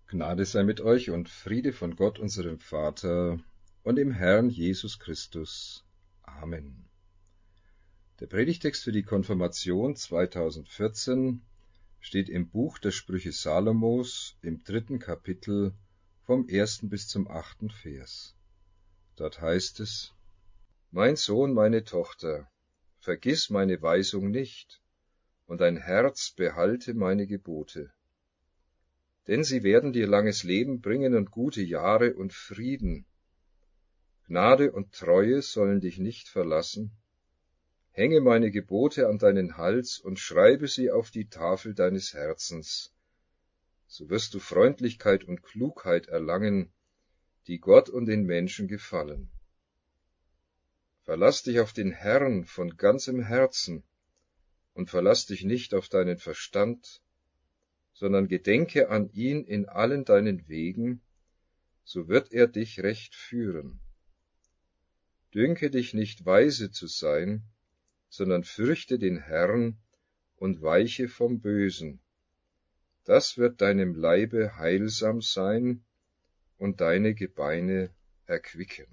Gnade sei mit euch und Friede von Gott, unserem Vater, und dem Herrn Jesus Christus. Amen. Der Predigtext für die Konfirmation 2014 steht im Buch der Sprüche Salomos im 3. Kapitel vom 1. bis zum 8. Vers. Dort heißt es: Mein Sohn, meine Tochter, vergiss meine Weisung nicht, und dein Herz behalte meine Gebote. Denn sie werden dir langes Leben bringen und gute Jahre und Frieden. Gnade und Treue sollen dich nicht verlassen. Hänge meine Gebote an deinen Hals und schreibe sie auf die Tafel deines Herzens. So wirst du Freundlichkeit und Klugheit erlangen, die Gott und den Menschen gefallen. Verlass dich auf den Herrn von ganzem Herzen und verlass dich nicht auf deinen Verstand, sondern gedenke an ihn in allen deinen Wegen, so wird er dich recht führen. Dünke dich nicht weise zu sein, sondern fürchte den Herrn und weiche vom Bösen. Das wird deinem Leibe heilsam sein und deine Gebeine erquicken.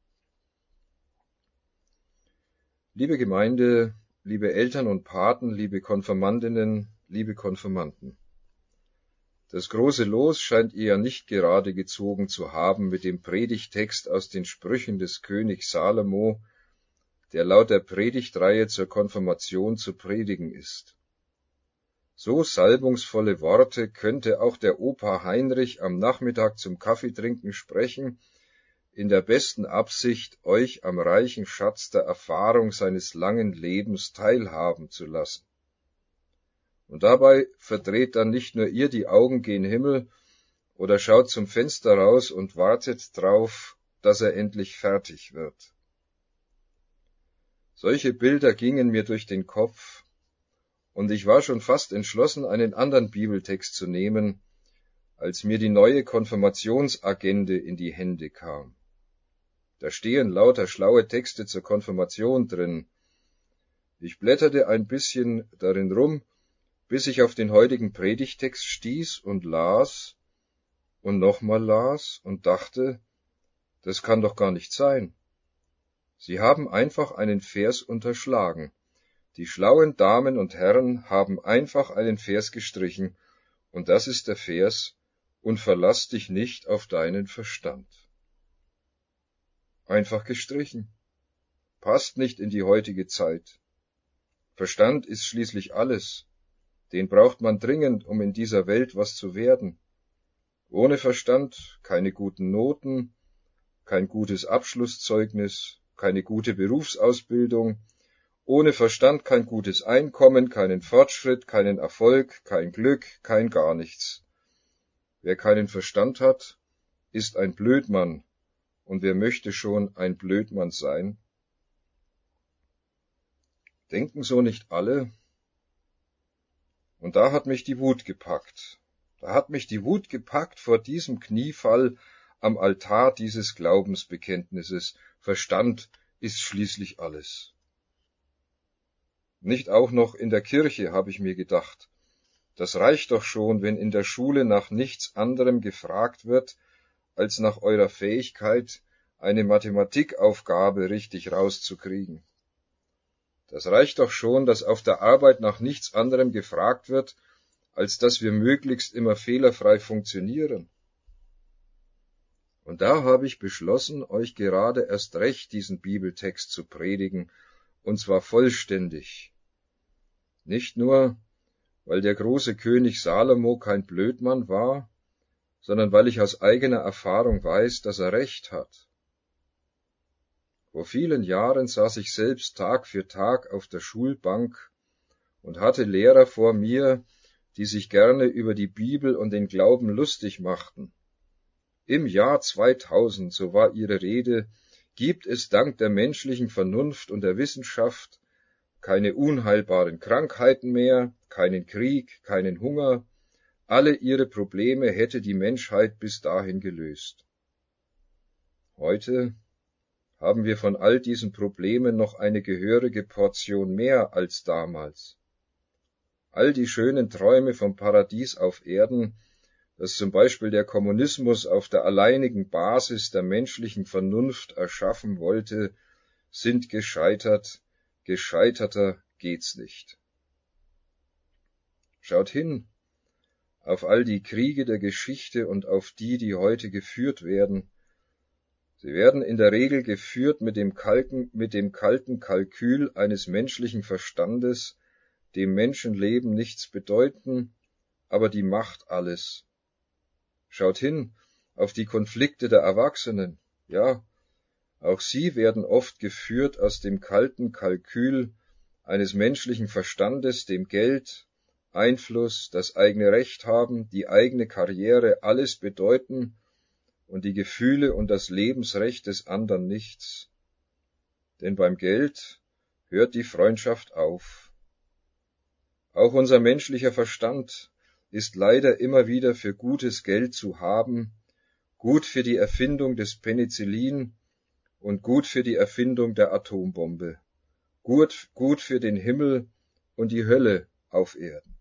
Liebe Gemeinde, liebe Eltern und Paten, liebe Konfirmandinnen, liebe Konfirmanden. Das große Los scheint ihr ja nicht gerade gezogen zu haben mit dem Predigtext aus den Sprüchen des Königs Salomo, der laut der Predigtreihe zur Konfirmation zu predigen ist. So salbungsvolle Worte könnte auch der Opa Heinrich am Nachmittag zum Kaffeetrinken sprechen, in der besten Absicht, euch am reichen Schatz der Erfahrung seines langen Lebens teilhaben zu lassen. Und dabei verdreht dann nicht nur ihr die Augen gen Himmel oder schaut zum Fenster raus und wartet drauf, dass er endlich fertig wird. Solche Bilder gingen mir durch den Kopf, und ich war schon fast entschlossen, einen anderen Bibeltext zu nehmen, als mir die neue Konfirmationsagende in die Hände kam. Da stehen lauter schlaue Texte zur Konfirmation drin. Ich blätterte ein bisschen darin rum, bis ich auf den heutigen Predigtext stieß und las und nochmal las und dachte, das kann doch gar nicht sein. Sie haben einfach einen Vers unterschlagen. Die schlauen Damen und Herren haben einfach einen Vers gestrichen, und das ist der Vers: Und verlass dich nicht auf deinen Verstand. Einfach gestrichen. Passt nicht in die heutige Zeit. Verstand ist schließlich alles. Den braucht man dringend, um in dieser Welt was zu werden. Ohne Verstand keine guten Noten, kein gutes Abschlusszeugnis, keine gute Berufsausbildung, ohne Verstand kein gutes Einkommen, keinen Fortschritt, keinen Erfolg, kein Glück, kein gar nichts. Wer keinen Verstand hat, ist ein Blödmann, und wer möchte schon ein Blödmann sein? Denken so nicht alle? Und da hat mich die Wut gepackt. Da hat mich die Wut gepackt vor diesem Kniefall am Altar dieses Glaubensbekenntnisses. Verstand ist schließlich alles. Nicht auch noch in der Kirche, habe ich mir gedacht. Das reicht doch schon, wenn in der Schule nach nichts anderem gefragt wird, als nach eurer Fähigkeit, eine Mathematikaufgabe richtig rauszukriegen. Das reicht doch schon, dass auf der Arbeit nach nichts anderem gefragt wird, als dass wir möglichst immer fehlerfrei funktionieren. Und da habe ich beschlossen, euch gerade erst recht diesen Bibeltext zu predigen, und zwar vollständig. Nicht nur, weil der große König Salomo kein Blödmann war, sondern weil ich aus eigener Erfahrung weiß, dass er recht hat. Vor vielen Jahren saß ich selbst Tag für Tag auf der Schulbank und hatte Lehrer vor mir, die sich gerne über die Bibel und den Glauben lustig machten. Im Jahr 2000, so war ihre Rede, gibt es dank der menschlichen Vernunft und der Wissenschaft keine unheilbaren Krankheiten mehr, keinen Krieg, keinen Hunger. Alle ihre Probleme hätte die Menschheit bis dahin gelöst. Heute haben wir von all diesen Problemen noch eine gehörige Portion mehr als damals. All die schönen Träume vom Paradies auf Erden, dass zum Beispiel der Kommunismus auf der alleinigen Basis der menschlichen Vernunft erschaffen wollte, sind gescheitert. Gescheiterter geht's nicht. Schaut hin auf all die Kriege der Geschichte und auf die, die heute geführt werden. Sie werden in der Regel geführt mit dem kalten Kalkül eines menschlichen Verstandes, dem Menschenleben nichts bedeuten, aber die Macht alles. Schaut hin auf die Konflikte der Erwachsenen. Ja, auch sie werden oft geführt aus dem kalten Kalkül eines menschlichen Verstandes, dem Geld, Einfluss, das eigene Recht haben, die eigene Karriere alles bedeuten und die Gefühle und das Lebensrecht des anderen nichts. Denn beim Geld hört die Freundschaft auf. Auch unser menschlicher Verstand ist leider immer wieder für gutes Geld zu haben, gut für die Erfindung des Penicillin und gut für die Erfindung der Atombombe, gut für den Himmel und die Hölle auf Erden.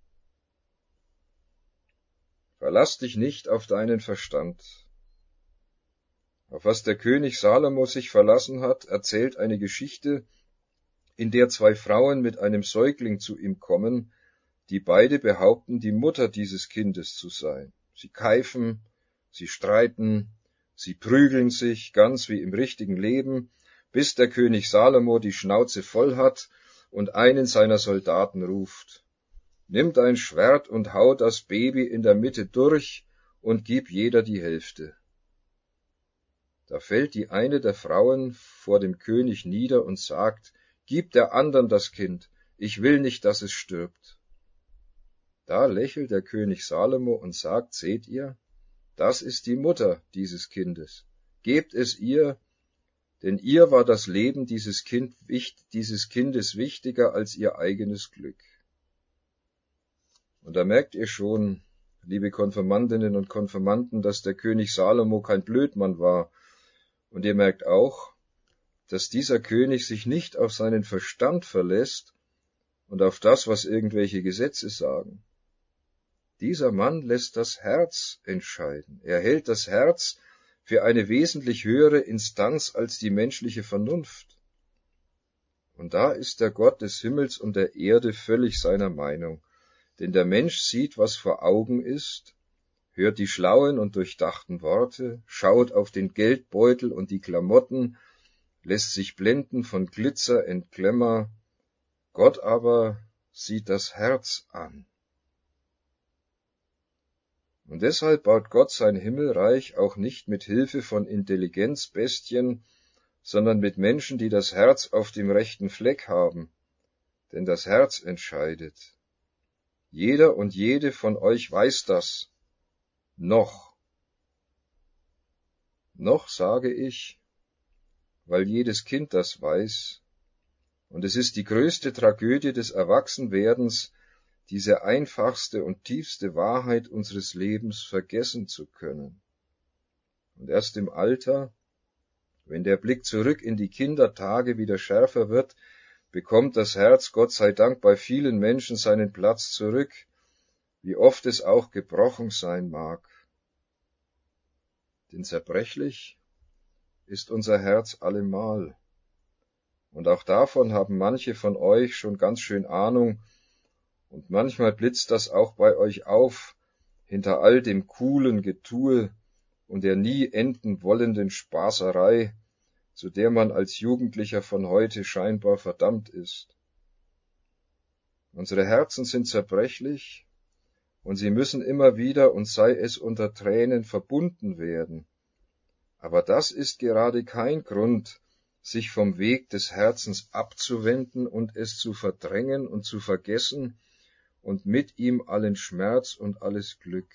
Verlass dich nicht auf deinen Verstand. Auf was der König Salomo sich verlassen hat, erzählt eine Geschichte, in der zwei Frauen mit einem Säugling zu ihm kommen, die beide behaupten, die Mutter dieses Kindes zu sein. Sie keifen, sie streiten, sie prügeln sich, ganz wie im richtigen Leben, bis der König Salomo die Schnauze voll hat und einen seiner Soldaten ruft: Nimm dein Schwert und hau das Baby in der Mitte durch und gib jeder die Hälfte. Da fällt die eine der Frauen vor dem König nieder und sagt: Gib der anderen das Kind, ich will nicht, dass es stirbt. Da lächelt der König Salomo und sagt: Seht ihr, das ist die Mutter dieses Kindes. Gebt es ihr, denn ihr war das Leben dieses Kindes wichtiger als ihr eigenes Glück. Und da merkt ihr schon, liebe Konfirmandinnen und Konfirmanden, dass der König Salomo kein Blödmann war. Und ihr merkt auch, dass dieser König sich nicht auf seinen Verstand verlässt und auf das, was irgendwelche Gesetze sagen. Dieser Mann lässt das Herz entscheiden. Er hält das Herz für eine wesentlich höhere Instanz als die menschliche Vernunft. Und da ist der Gott des Himmels und der Erde völlig seiner Meinung. Denn der Mensch sieht, was vor Augen ist, hört die schlauen und durchdachten Worte, schaut auf den Geldbeutel und die Klamotten, lässt sich blenden von Glitzer und Glamour. Gott aber sieht das Herz an. Und deshalb baut Gott sein Himmelreich auch nicht mit Hilfe von Intelligenzbestien, sondern mit Menschen, die das Herz auf dem rechten Fleck haben. Denn das Herz entscheidet. Jeder und jede von euch weiß das. Noch. Noch sage ich, weil jedes Kind das weiß. Und es ist die größte Tragödie des Erwachsenwerdens, diese einfachste und tiefste Wahrheit unseres Lebens vergessen zu können. Und erst im Alter, wenn der Blick zurück in die Kindertage wieder schärfer wird, bekommt das Herz, Gott sei Dank, bei vielen Menschen seinen Platz zurück, wie oft es auch gebrochen sein mag. Denn zerbrechlich ist unser Herz allemal. Und auch davon haben manche von euch schon ganz schön Ahnung, und manchmal blitzt das auch bei euch auf, hinter all dem coolen Getue und der nie enden wollenden Spaßerei, zu der man als Jugendlicher von heute scheinbar verdammt ist. Unsere Herzen sind zerbrechlich, und sie müssen immer wieder, und sei es unter Tränen, verbunden werden. Aber das ist gerade kein Grund, sich vom Weg des Herzens abzuwenden und es zu verdrängen und zu vergessen und mit ihm allen Schmerz und alles Glück.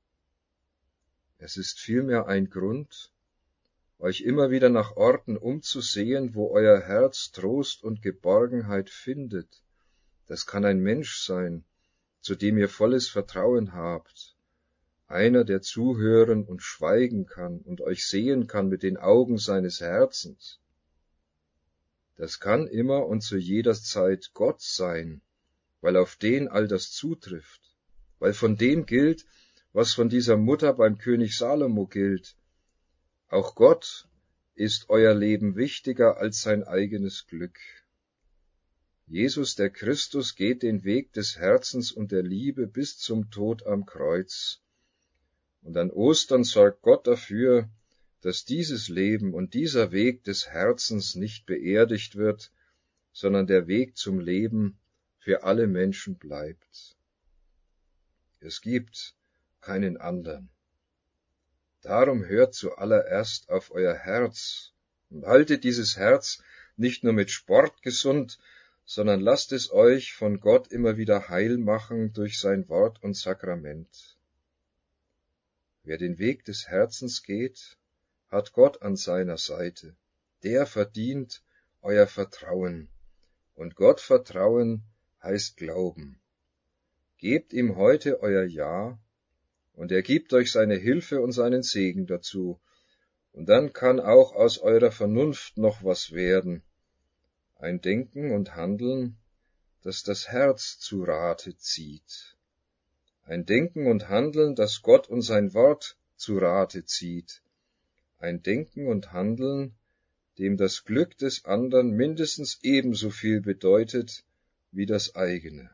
Es ist vielmehr ein Grund, euch immer wieder nach Orten umzusehen, wo euer Herz Trost und Geborgenheit findet. Das kann ein Mensch sein, zu dem ihr volles Vertrauen habt, einer, der zuhören und schweigen kann und euch sehen kann mit den Augen seines Herzens. Das kann immer und zu jeder Zeit Gott sein, weil auf den all das zutrifft, weil von dem gilt, was von dieser Mutter beim König Salomo gilt. Auch Gott ist euer Leben wichtiger als sein eigenes Glück. Jesus, der Christus, geht den Weg des Herzens und der Liebe bis zum Tod am Kreuz. Und an Ostern sorgt Gott dafür, dass dieses Leben und dieser Weg des Herzens nicht beerdigt wird, sondern der Weg zum Leben für alle Menschen bleibt. Es gibt keinen anderen. Darum hört zuallererst auf euer Herz und haltet dieses Herz nicht nur mit Sport gesund, sondern lasst es euch von Gott immer wieder heil machen durch sein Wort und Sakrament. Wer den Weg des Herzens geht, hat Gott an seiner Seite. Der verdient euer Vertrauen. Und Gott vertrauen heißt Glauben. Gebt ihm heute euer Ja, und er gibt euch seine Hilfe und seinen Segen dazu. Und dann kann auch aus eurer Vernunft noch was werden. Ein Denken und Handeln, das das Herz zu Rate zieht. Ein Denken und Handeln, das Gott und sein Wort zu Rate zieht. Ein Denken und Handeln, dem das Glück des anderen mindestens ebenso viel bedeutet wie das eigene.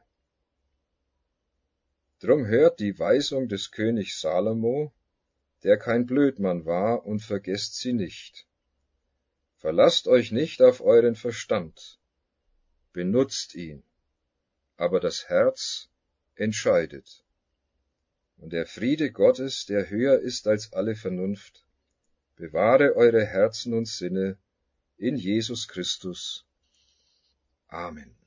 Drum hört die Weisung des Königs Salomo, der kein Blödmann war, und vergesst sie nicht. Verlasst euch nicht auf euren Verstand, benutzt ihn, aber das Herz entscheidet. Und der Friede Gottes, der höher ist als alle Vernunft, bewahre eure Herzen und Sinne in Jesus Christus. Amen.